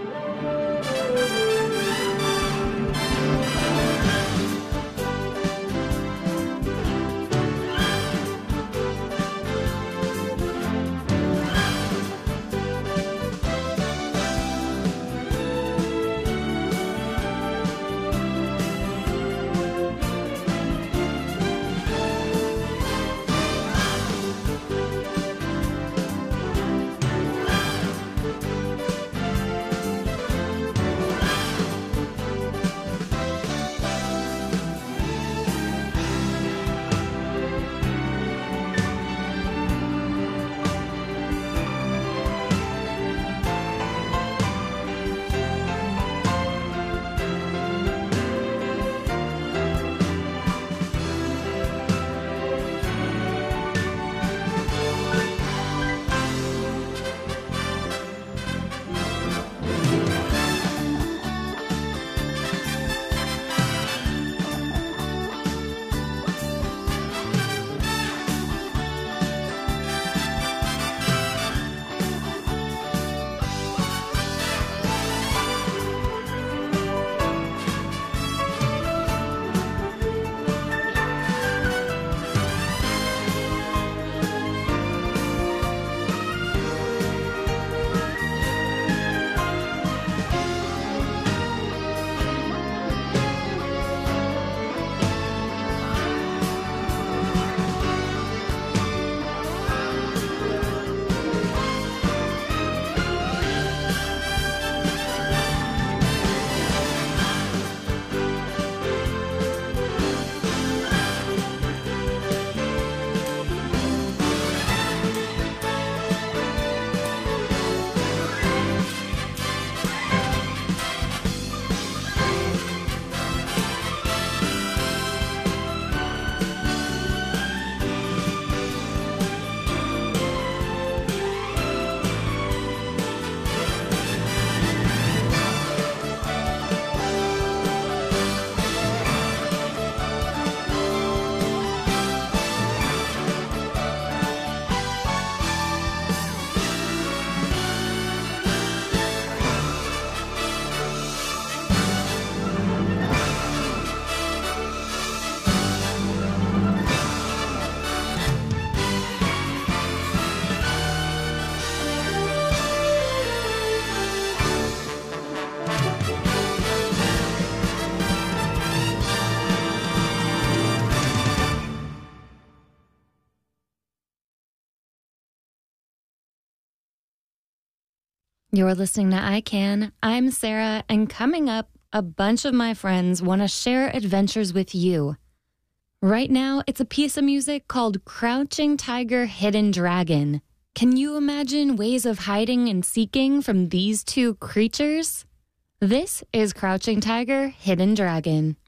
You're listening to I Can. I'm Sarah, and coming up, a bunch of my friends want to share adventures with you. Right now, it's a piece of music called Crouching Tiger, Hidden Dragon. Can you imagine ways of hiding and seeking from these two creatures? This is Crouching Tiger, Hidden Dragon.